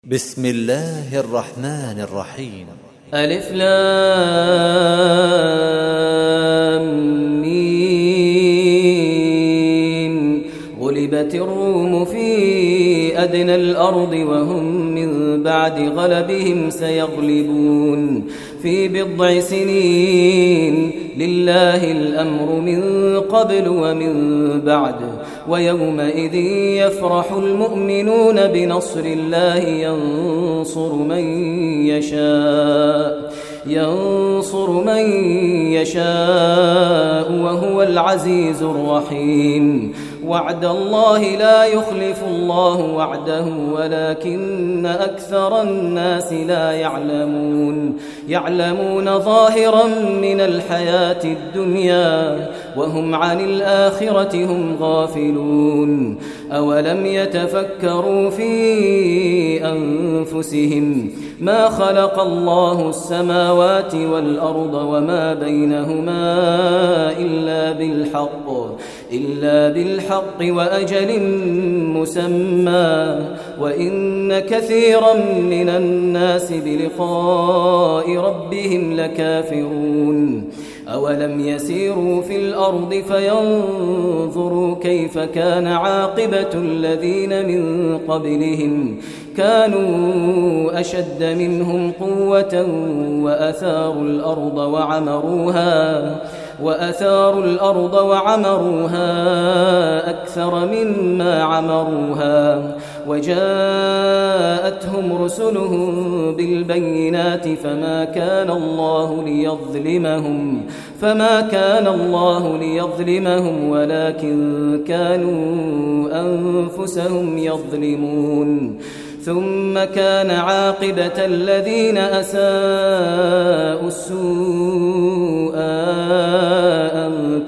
بسم الله الرحمن الرحيم. ألف لام ميم. غلبت الروم في أدنى الأرض وهم من بعد غلبهم سيغلبون في بضع سنين. لله الأمر من قبل ومن بعد ويومئذ يفرح المؤمنون بنصر الله ينصر من يشاء وهو العزيز الرحيم. وعد الله لا يخلف الله وعده ولكن أكثر الناس لا يعلمون ظاهرا من الحياة الدنيا وهم عن الآخرة هم غافلون. أولم يتفكروا في أنفسهم ما خلق الله السماوات والأرض وما بينهما إلا بالحق وأجل مسمى وإن كثيرا من الناس بلقاء ربهم لكافرون. أولم يسيروا في الأرض فينظروا كيف كان عاقبة الذين من قبلهم كانوا أشد منهم قوة وأثاروا الأرض وعمروها أكثر مما عمروها وجاءتهم رسلهم بالبينات فما كان الله ليظلمهم ولكن كانوا أنفسهم يظلمون. ثم كان عاقبة الذين أساءوا السوء أن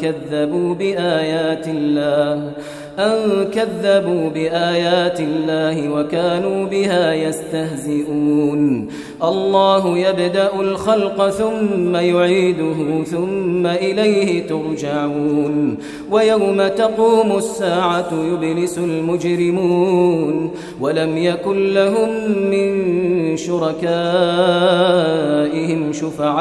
كذبوا بآيات الله وكانوا بها يستهزئون. الله يبدأ الخلق ثم يعيده ثم إليه ترجعون. ويوم تقوم الساعة يبلس المجرمون ولم يكن لهم من شركائهم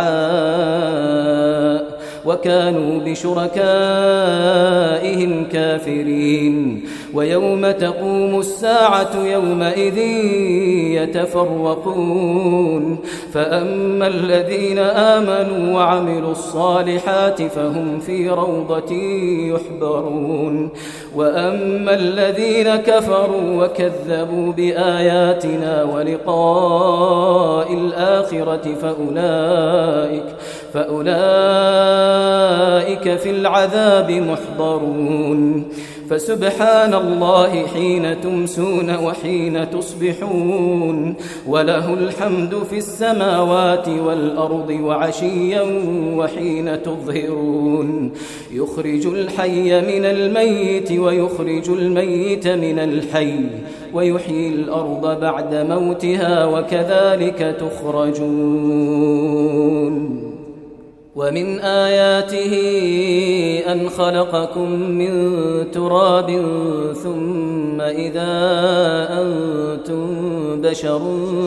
شفعاء وكانوا بشركائهم كافرين. ويوم تقوم الساعة يومئذ يتفرقون فأما الذين آمنوا وعملوا الصالحات فهم في روضة يحبرون وأما الذين كفروا وكذبوا بآياتنا ولقاء الآخرة فأولئك في العذاب محضرون. فسبحان الله حين تمسون وحين تصبحون وله الحمد في السماوات والأرض وعشيا وحين تظهرون. يخرج الحي من الميت ويخرج الميت من الحي ويحيي الأرض بعد موتها وكذلك تخرجون. ومن آياته أن خلقكم من تراب ثم إذا أنتم بشر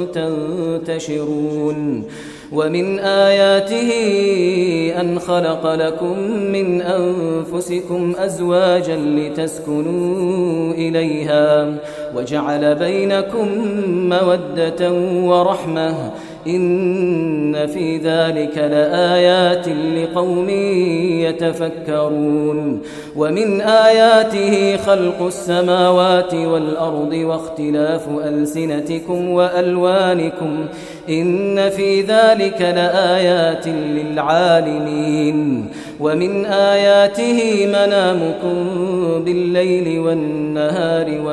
تنتشرون. ومن آياته أن خلق لكم من أنفسكم أزواجا لتسكنوا إليها وجعل بينكم مودة ورحمة إن في ذلك لآيات لقوم يتفكرون. ومن آياته خلق السماوات والأرض واختلاف ألسنتكم وألوانكم إن في ذلك لآيات للعالمين. ومن آياته منامكم بالليل والنهار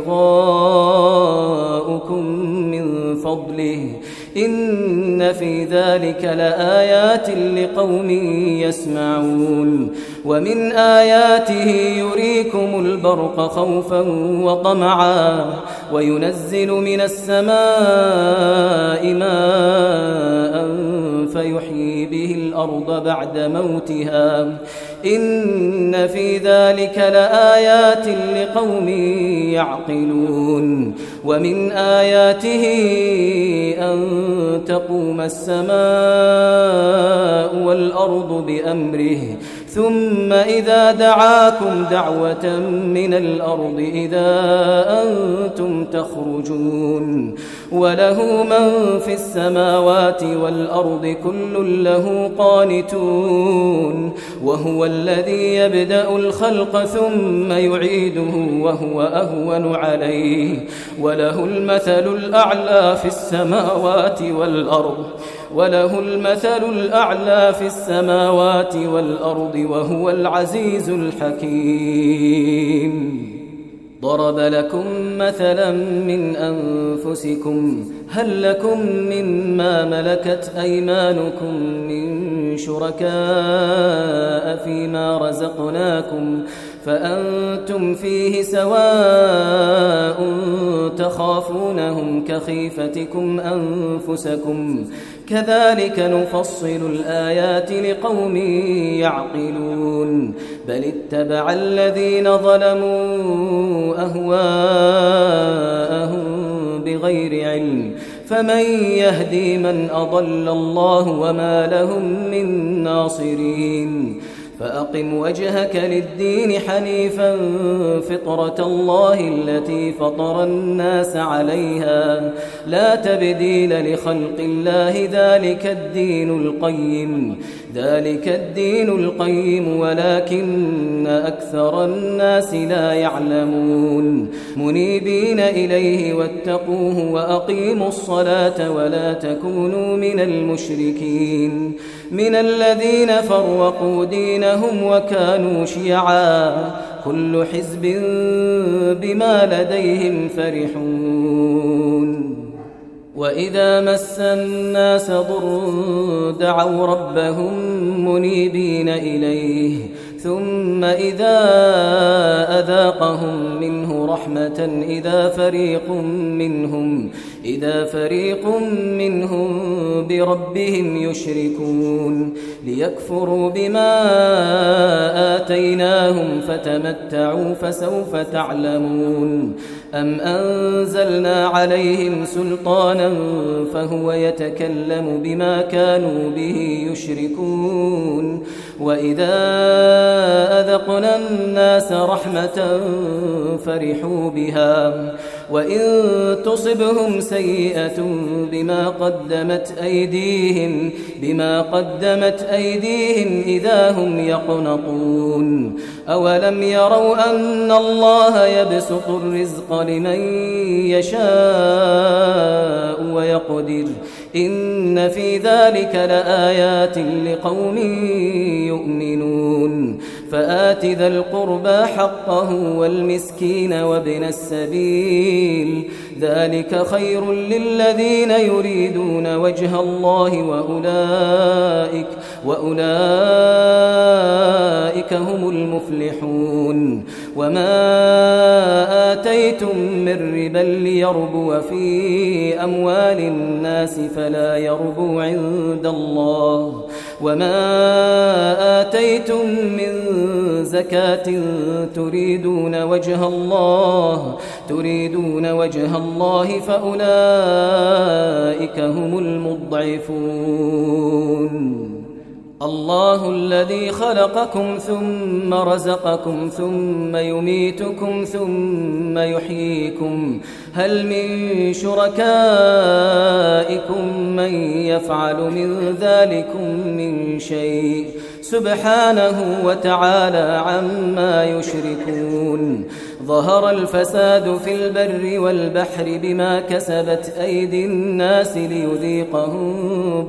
وابتغاؤكم من فضله إن في ذلك لآيات لقوم يسمعون. ومن آياته يريكم البرق خوفا وطمعا وينزل من السماء ماء فيحيي به الأرض بعد موتها إن في ذلك لآيات لقوم يعقلون ومن آياته أن تقوم السماء والأرض بأمره ثم إذا دعاكم دعوة من الأرض إذا أنتم تخرجون وله من في السماوات والأرض كل له قانتون وهو الذي يبدأ الخلق ثم يعيده وهو أهون عليه وله المثل الأعلى في السماوات والأرض وهو العزيز الحكيم ضرب لكم مثلا من أنفسكم هل لكم مما ملكت أيمانكم من شركاء فيما رزقناكم فأنتم فيه سواء تخافونهم كخيفتكم أنفسكم كذلك نفصل الآيات لقوم يعقلون بل اتبع الذين ظلموا أهواءهم بغير علم فمن يهدي من أضل الله وما لهم من ناصرين فأقم وجهك للدين حنيفا فطرة الله التي فطر الناس عليها لا تبديل لخلق الله ذلك الدين القيم ولكن أكثر الناس لا يعلمون منيبين إليه واتقوه وأقيموا الصلاة ولا تكونوا من المشركين من الذين فرقوا دينهم وكانوا شيعا كل حزب بما لديهم فرحون وإذا مس الناس ضر دعوا ربهم منيبين إليه ثم إذا أذاقهم منه رحمة إذا فريق منهم بربهم يشركون ليكفروا بما آتيناهم فتمتعوا فسوف تعلمون أم أنزلنا عليهم سلطانا فهو يتكلم بما كانوا به يشركون وإذا أذقنا الناس رحمة فرحوا بها وإن تصبهم سيئة بما قدمت أيديهم إذا هم يقنطون أولم يروا أن الله يبسط الرزق لمن يشاء ويقدر إن في ذلك لآيات لقوم يؤمنون فآت ذا القربى حقه والمسكين وابن السبيل ذلك خير للذين يريدون وجه الله وأولئك هم المفلحون وما آتيتم من ربا ليربو في أموال الناس فلا يربو عند الله وما آتيتم من زكاة تريدون وجه الله فأولئك هم المضعفون الله الذي خلقكم ثم رزقكم ثم يميتكم ثم يحييكم هل من شركائكم من يفعل من ذلكم من شيء سبحانه وتعالى عما يشركون ظهر الفساد في البر والبحر بما كسبت أيدي الناس ليذيقهم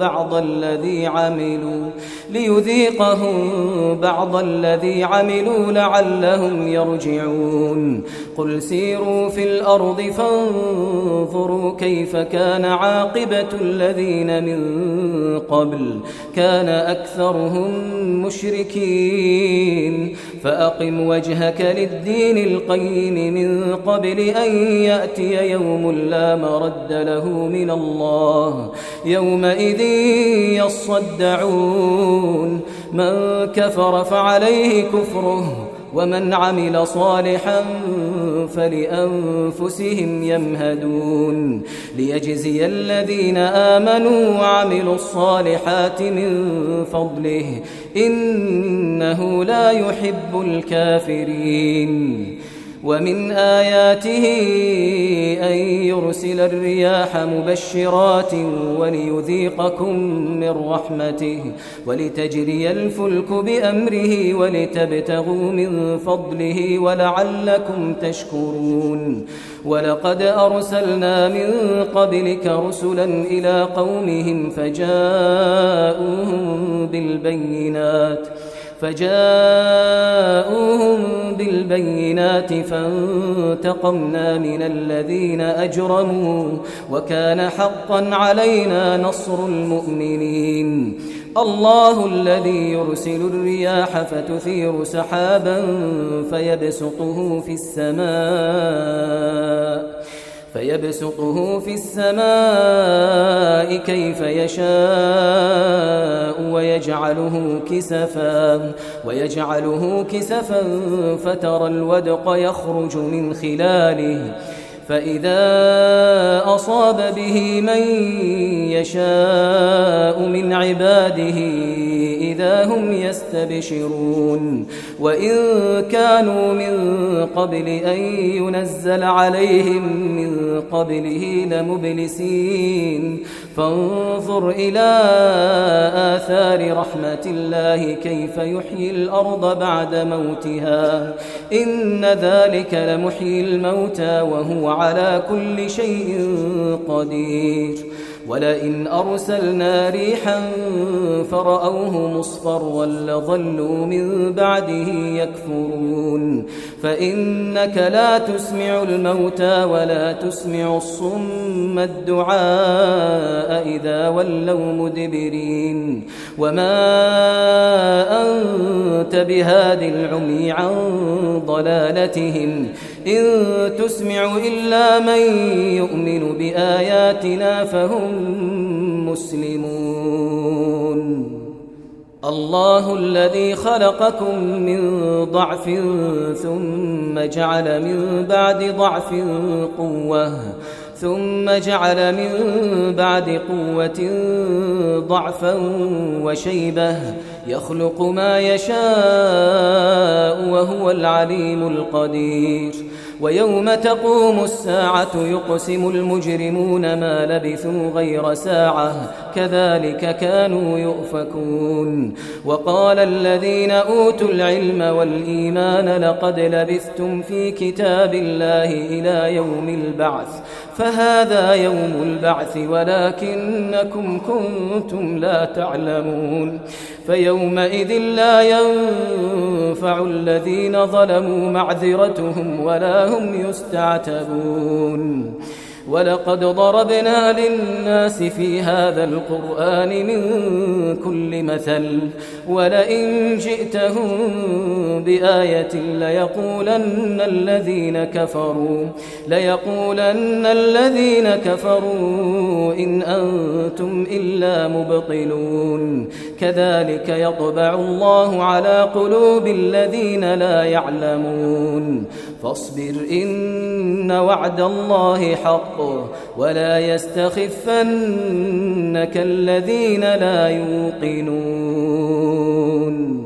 بعض الذي عملوا لعلهم يرجعون قل سيروا في الأرض فانظروا كيف كان عاقبة الذين من قبل كان أكثرهم مشركين فأقم وجهك للدين القيم الجحيم من قبل أن يأتي يوم لا مرد له من الله يومئذ يصدعون من كفر فعليه كفره ومن عمل صالحا فلأنفسهم يمهدون ليجزي الذين آمنوا وعملوا الصالحات من فضله إنه لا يحب الكافرين ومن آياته أن يرسل الرياح مبشرات وليذيقكم من رحمته ولتجري الفلك بأمره ولتبتغوا من فضله ولعلكم تشكرون ولقد أرسلنا من قبلك رسلا إلى قومهم فجاءوهم بالبينات فانتقمنا من الذين أجرموا وكان حقا علينا نصر المؤمنين الله الذي يرسل الرياح فتثير سحابا فيبسطه في السماء كيف يشاء ويجعله كسفا فترى الودق يخرج من خلاله فإذا أصاب به من يشاء من عباده إذا هم يستبشرون وإن كانوا من قبل أن ينزل عليهم من قبله لمبلسين فانظر إلى آثار رحمة الله كيف يحيي الأرض بعد موتها إن ذلك لمحيي الموتى وهو على كل شيء قدير ولئن أرسلنا ريحا فرأوه مصفرا لظلوا من بعده يكفرون فإنك لا تسمع الموتى ولا تسمع الصم الدعاء إذا ولوا مدبرين وما أنت بهاد العمي عن ضلالتهم إن تسمع إلا من يؤمن بآياتنا فهم مسلمون الله الذي خلقكم من ضعف ثم جعل من بعد ضعف قوة ثم جعل من بعد قوة ضعفا وشيبة يخلق ما يشاء وهو العليم القدير ويوم تقوم الساعة يقسم المجرمون ما لبثوا غير ساعة كذلك كانوا يؤفكون وقال الذين أوتوا العلم والإيمان لقد لبثتم في كتاب الله إلى يوم البعث فهذا يوم البعث ولكنكم كنتم لا تعلمون فيومئذ لا ينفع الذين ظلموا معذرتهم ولا هم يستعتبون ولقد ضربنا للناس في هذا القرآن من كل مثل ولئن جئتهم بآية ليقولن الذين كفروا إن أنتم إلا مبطلون كذلك يطبع الله على قلوب الذين لا يعلمون فاصبر إن وعد الله حق ولا يستخفنك الذين لا يوقنون